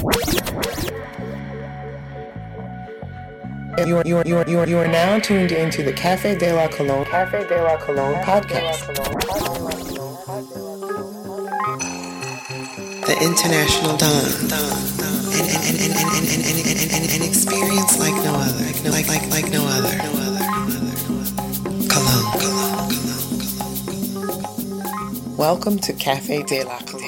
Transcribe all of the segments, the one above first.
You are now tuned into the Café de la Colombe podcast. The International Dawn. An experience like no other. Like no other. Cologne. Welcome to Café de la Colombe.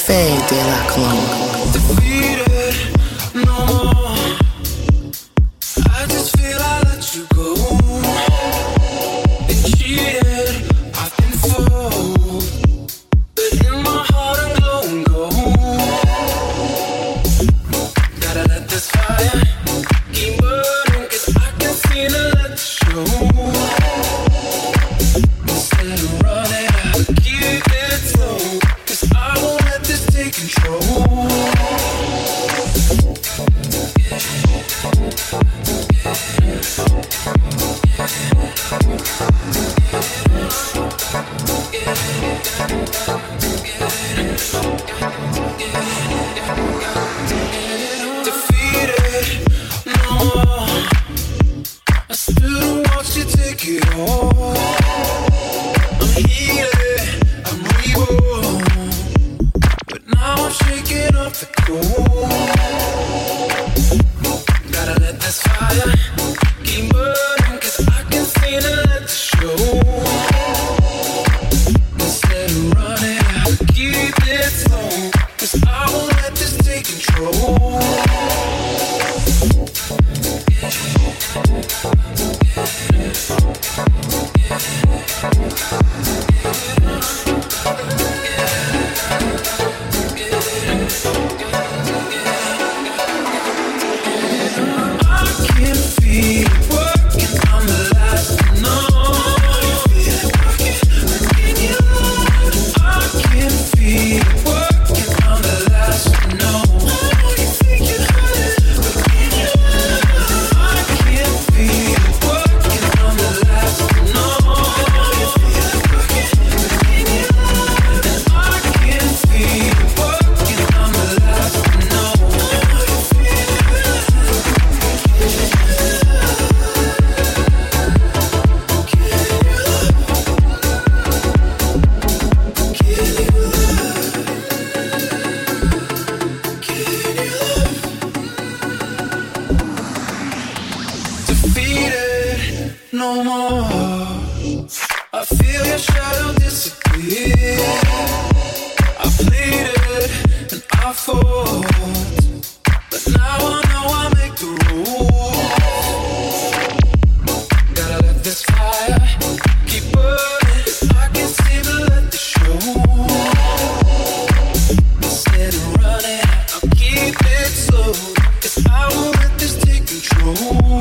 Cafe de la Colombe. Defeated, no more. I just feel I let you go. Been cheated, I've been fooled, but in my heart I'm glowing gold. Gotta let this fire keep burning, 'cause I can feel it, let it show. Instead of running, I keep it slow, 'cause I won't let this take control. Defeated, no more. I still don't watch you take it all. I'm healing, I'm reborn, but now I'm shaking off the cold. Gotta let this fire keep burning, 'cause I can feel it, let it show. Instead of running, I keep it slow, 'cause I won't let this take control. Defeated, no more. I feel your shadow disappear. I pleaded and I fought, but now I know I make the rules. Gotta let this fire keep burning. I can see the let the show. Instead of running, I'll keep it slow, 'cause I won't let this take control.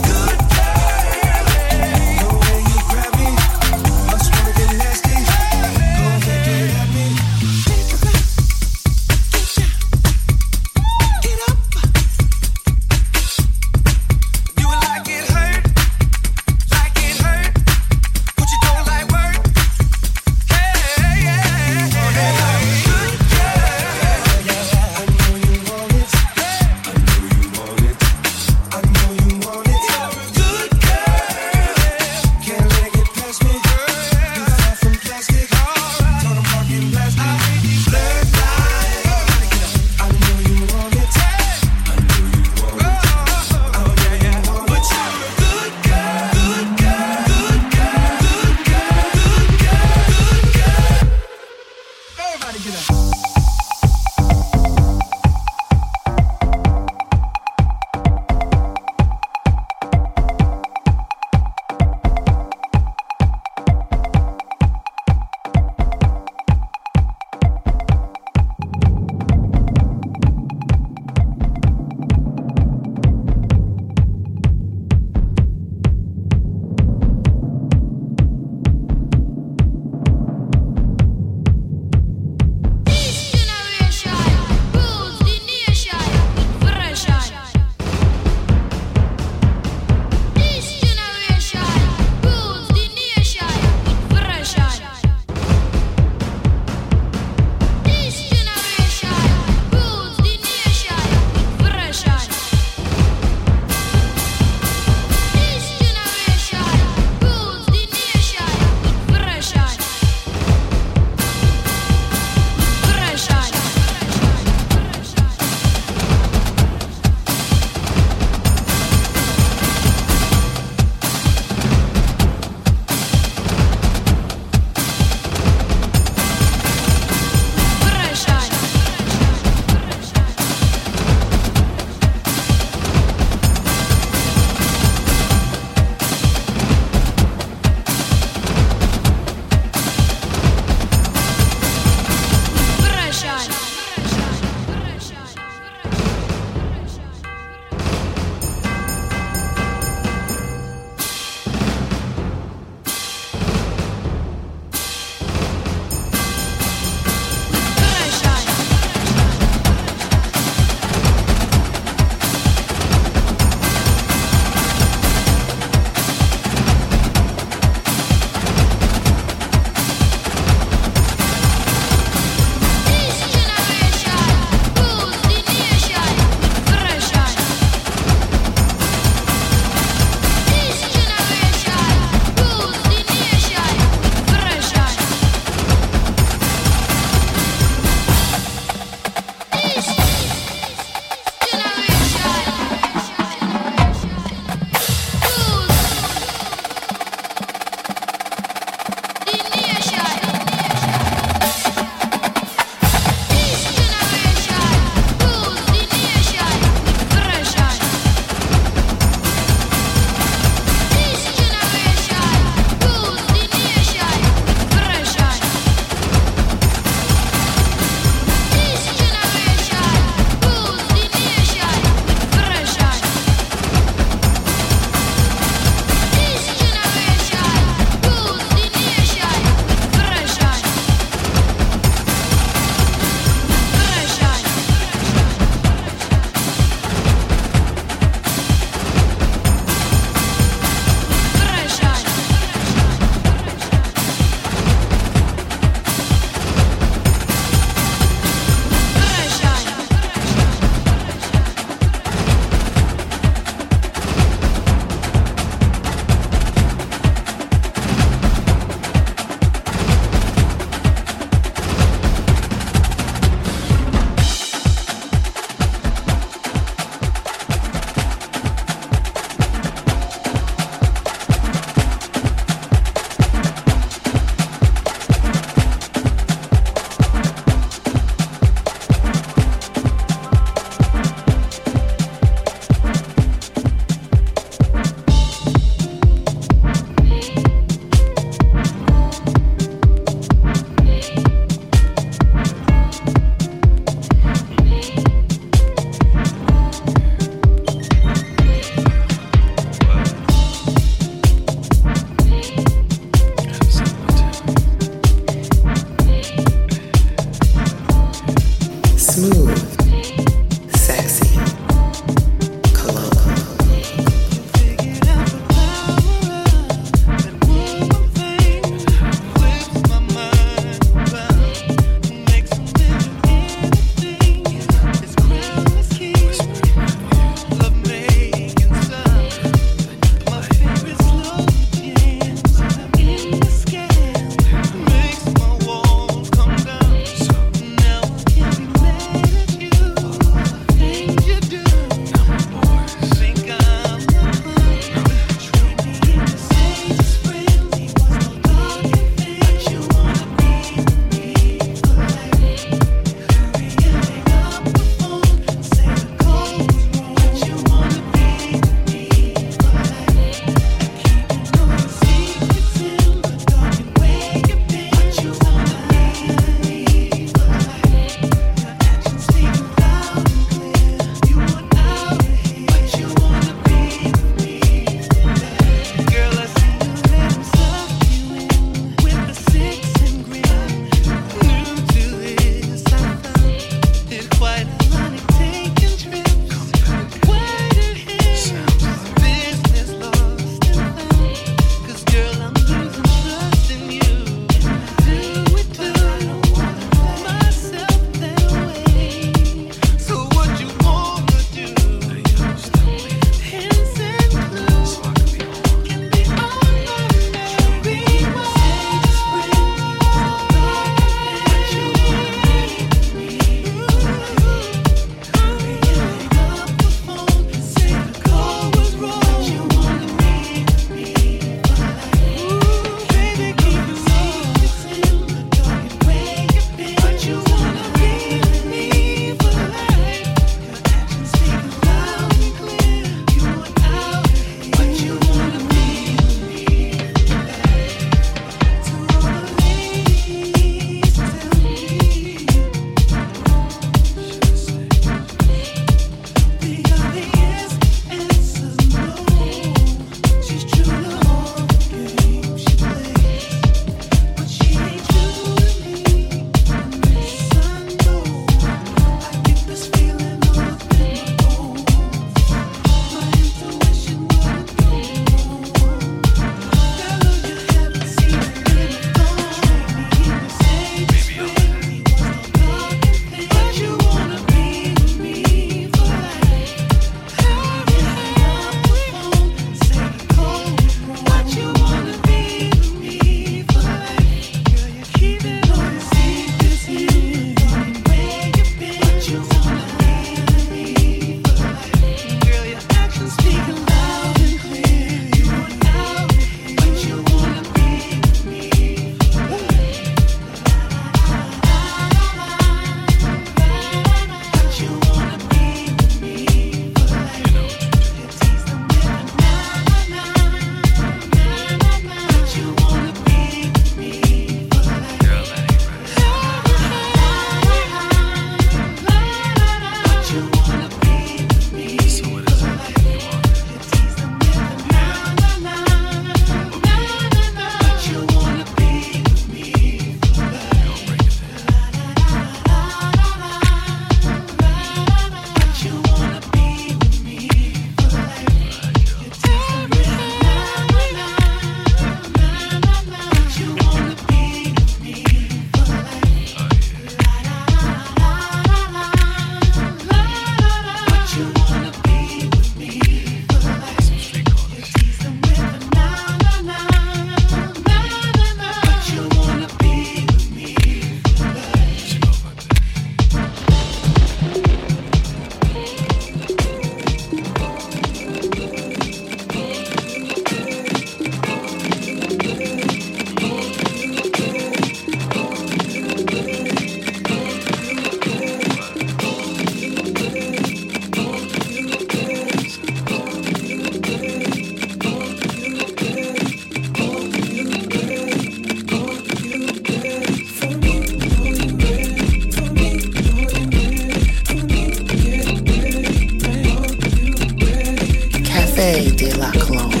Café de la Cologne.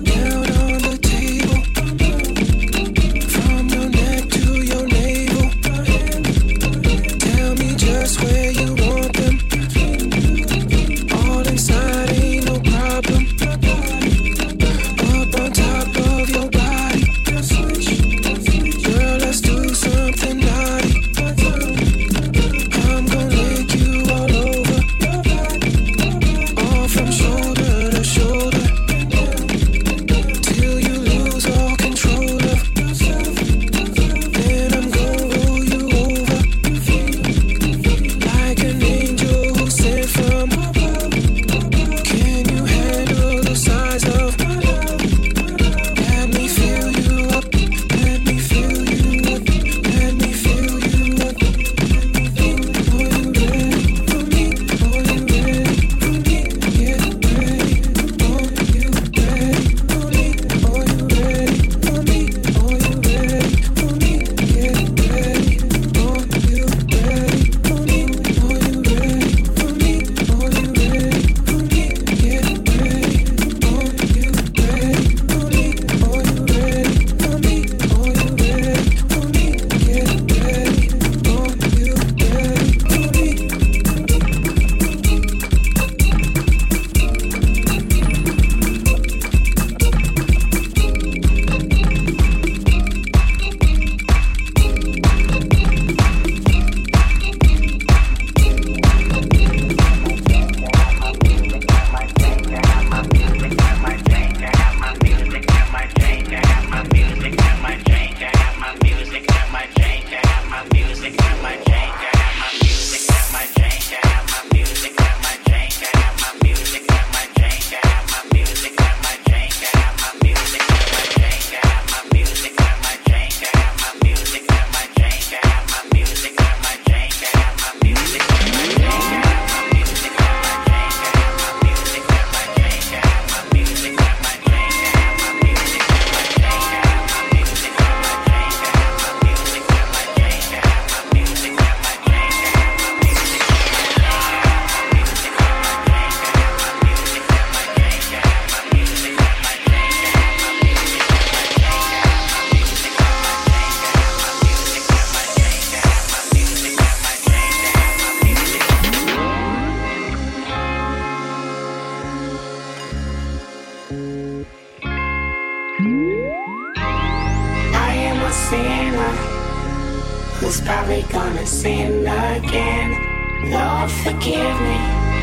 who's probably gonna sin again. Lord, forgive me.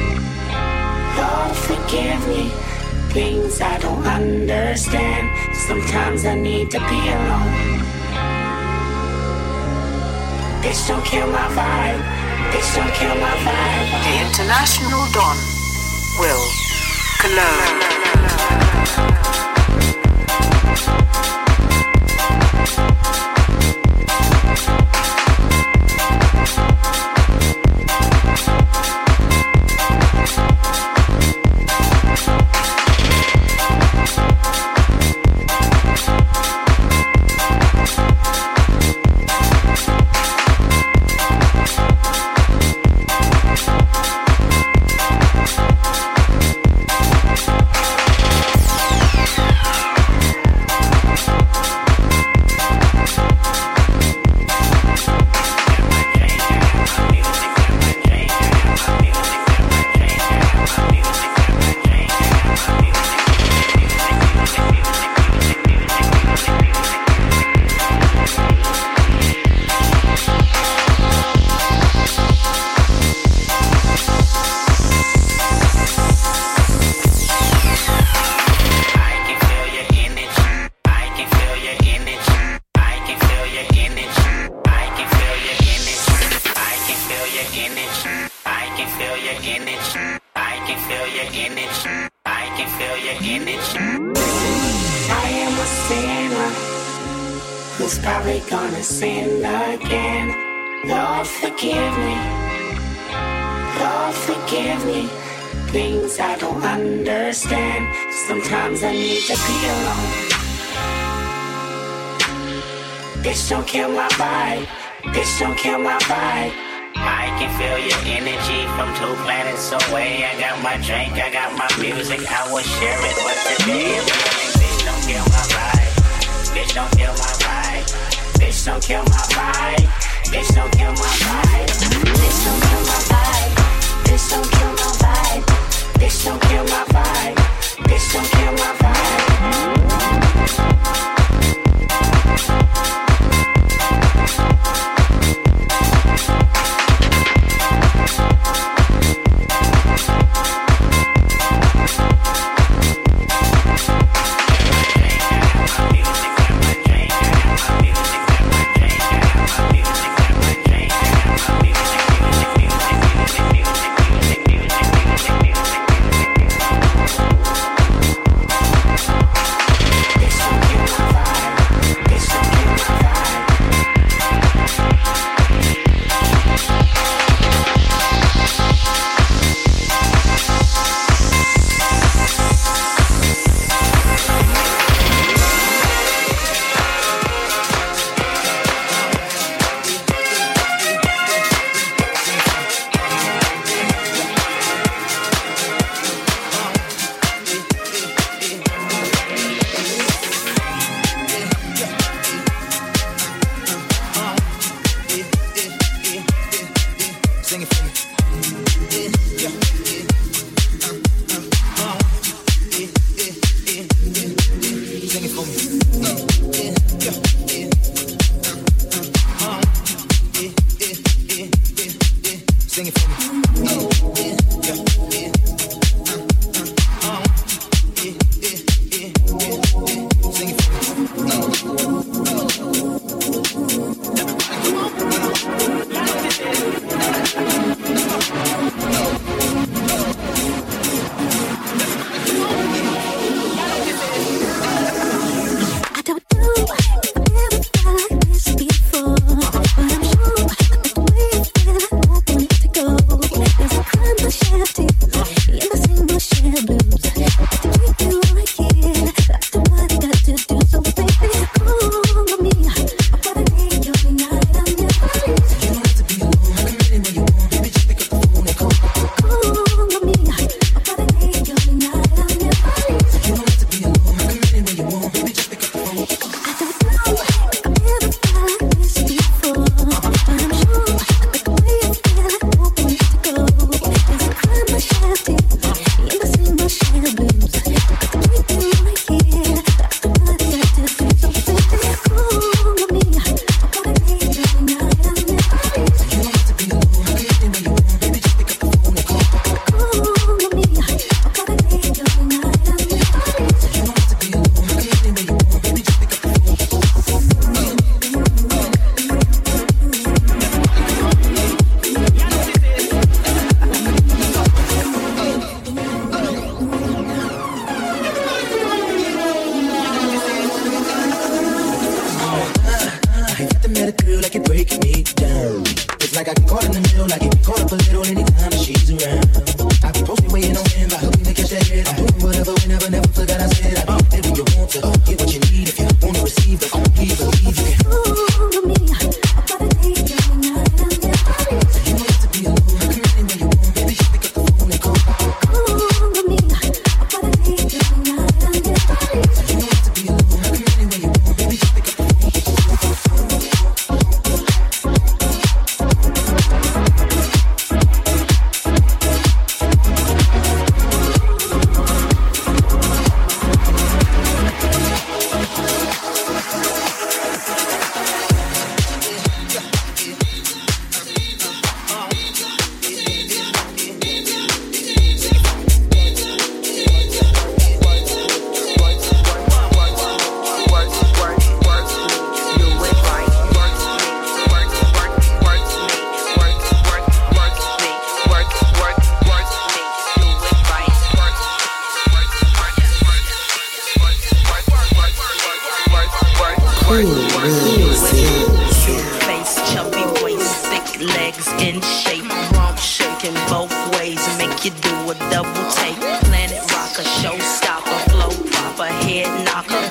Lord, forgive me. Things I don't understand. Sometimes I need to be alone. Bitch, don't kill my vibe. Bitch, don't kill my vibe. The International Don, Will Cologne. Sometimes I need to be alone. Bitch, don't kill my vibe. Bitch, don't kill my vibe. I can feel your energy from 2 planets away. I got my drink, I got my music, I will share it. But today is morning, bitch, don't kill my vibe. Bitch, don't kill my vibe. Bitch, don't kill my vibe. Bitch, don't kill my vibe. Bitch, don't kill my vibe. Bitch, don't kill my vibe. Bitch, don't kill my vibe. Bitch, don't kill my vibe.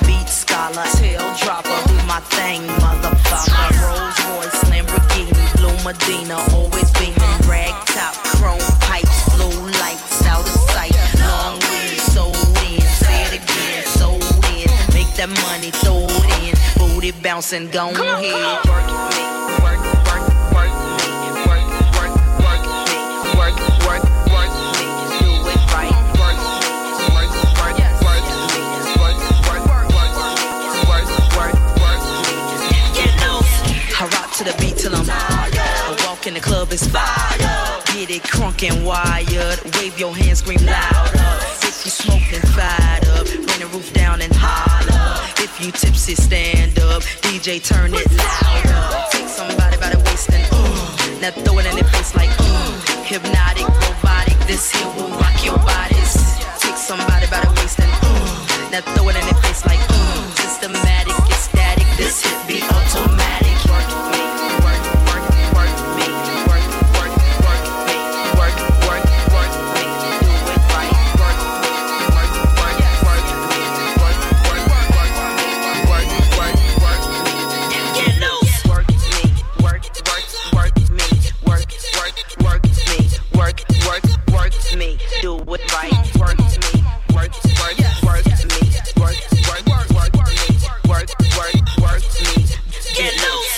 Tail dropper, do my thing, motherfucker. Rolls Royce, Lamborghini, blue Medina, always beaming, rag top, chrome pipes, blue lights, out of sight. Long weed, sold in, say it again, sold in. Make that money, throw it in, booty bouncing, go ahead. Work me, work, work, work me, work, work, work me, work, work, work me, do it right. Work me, work, work, work me, work, work, work me, work, work, work me. Get loose. I rock to the beat till I'm tired. I walk in the club, it's fire. Get it crunk and wired. Wave your hands, scream louder. If you smoking, fired up. Bring the roof down and holler. If you tipsy, stand up. DJ, turn it louder. Take somebody by the waist and now throw it in their face like hypnotic, robotic. This here will rock your bodies. Take somebody by the waist and now throw it in their face like systematic, ecstatic. This hit be automatic. Work me, work, work, work me, work, work, work me, work, work, work me, do it right. Work me, work, work, work me, work, work, work me, work, work, work me. Get loose. Work me, work, work, work me, work, work, work me, work, work, work me, do it right. Work me, work, work, work me, work, work, work me, work, work, work me. Get loose.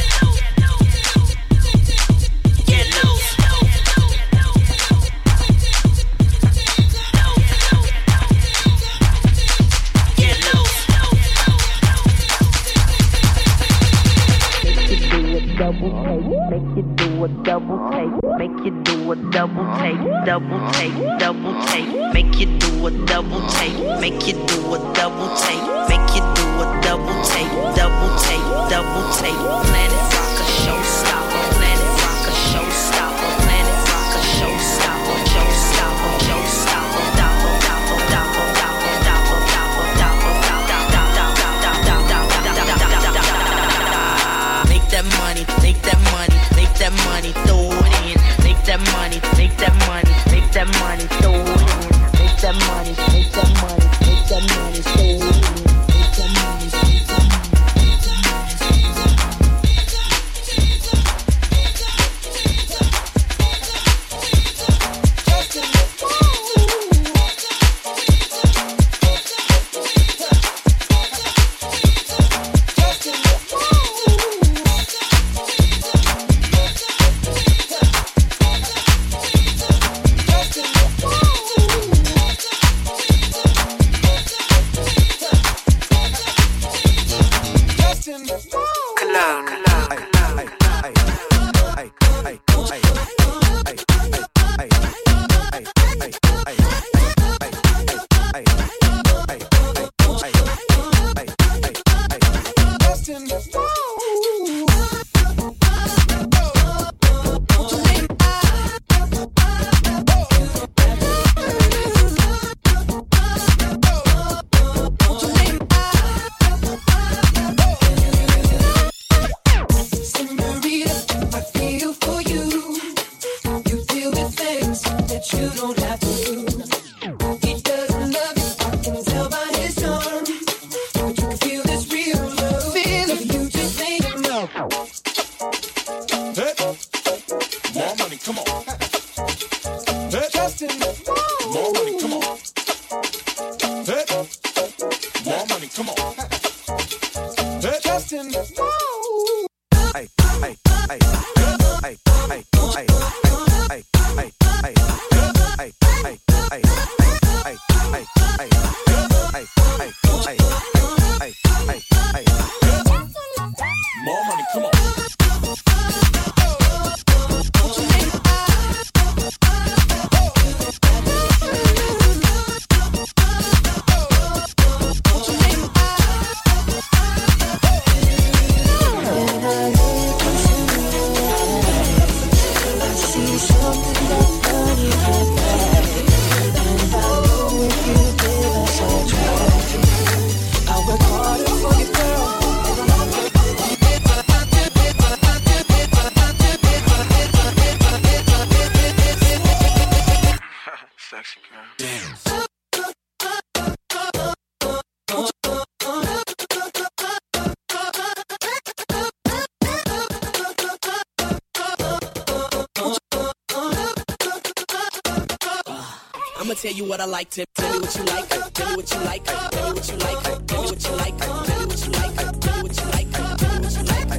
Get loose. Get loose. Make you do a double take, make you do a double take, double take, double take, make you do a double take, make you do a double take, make you do a double take, double take, double take. Planet Rock a showstopper, Planet Rock a showstopper, Planet Rock a showstopper, showstopper, showstopper, dopper, dopper, dopper, dopper, dopper, dopper, dopper, dopper. Make that money, make that money, make that money, throw it in. Make that money, make that money, make that money, throw it in. Make that money, make that money, make that money, throw it in. Make that money, make that money, make that money. tell you what I like. Tell me what you like. Tell me what you like. Tell me what you like. Tell me what you like. Tell me what you like. Tell me what you like. Tell me what you like. Tell me what you like.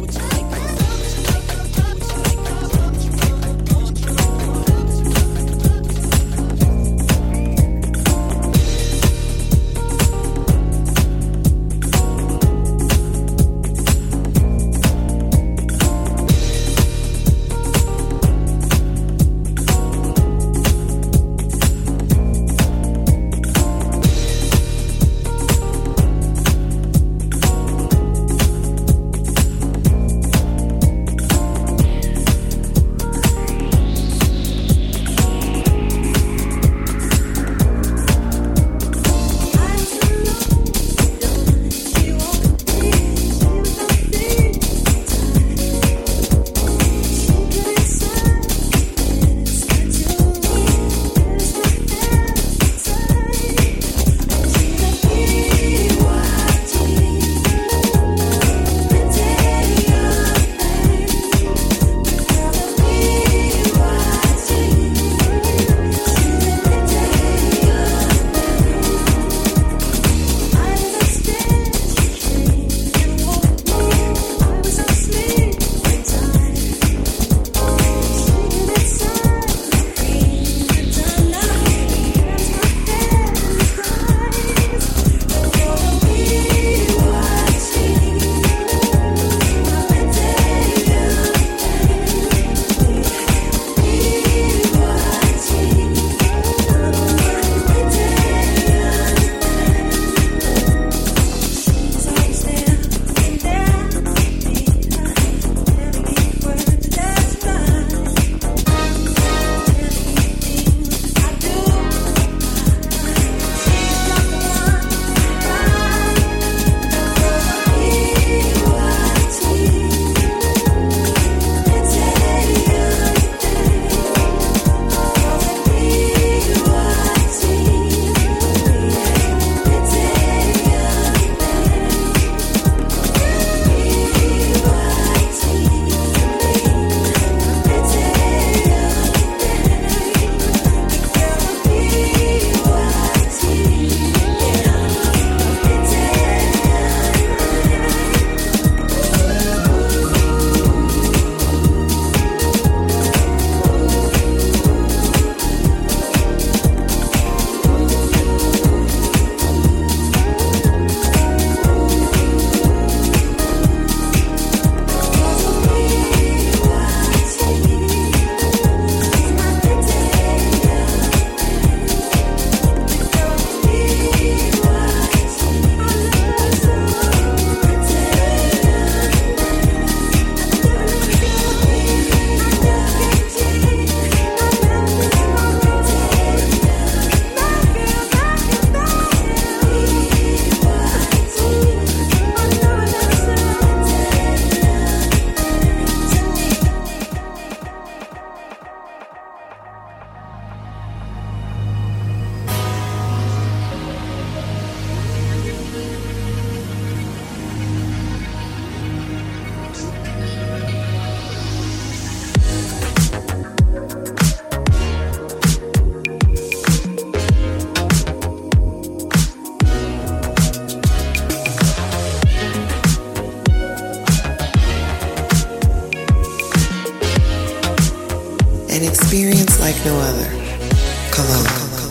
An experience like no other. Cologne.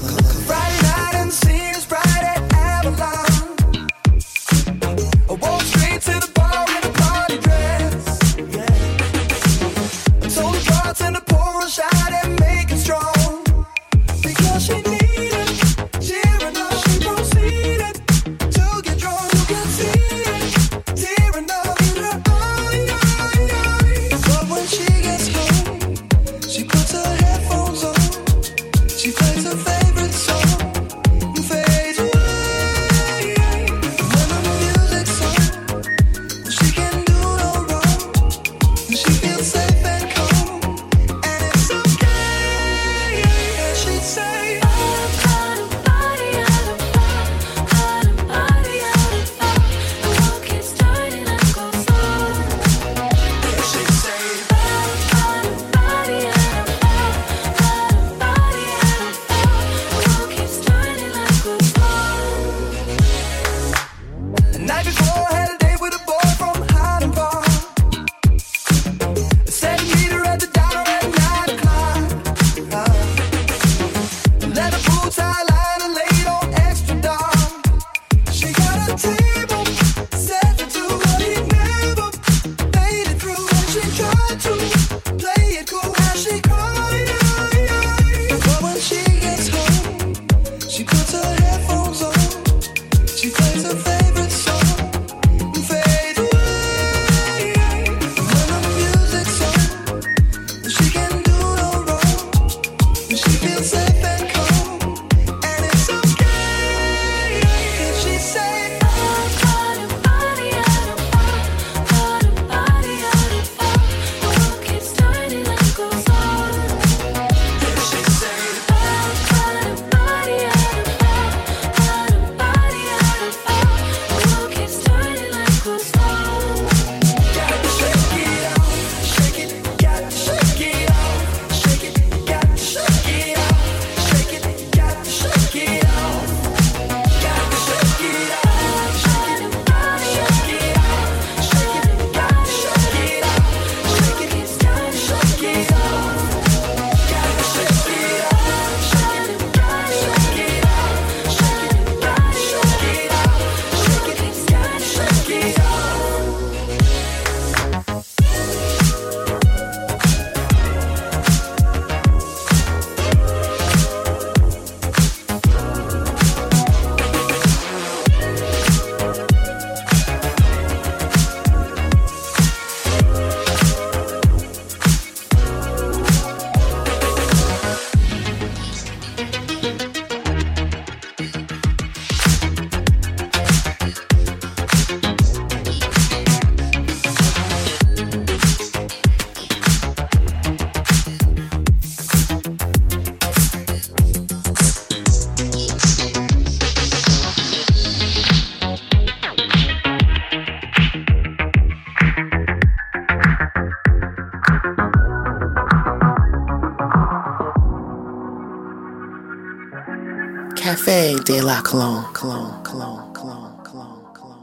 Friday night and the scene is bright at Avalon. I walk straight to the bar in a party dress. I told the bartender to pour a shot and make it strong. Because she needed cheering up, she proceeded to get drunk. You can see it tearing up in her eyes. But when she gets home, she puts her headphones on La Cologne, Cologne, Cologne, Cologne, Cologne, Cologne.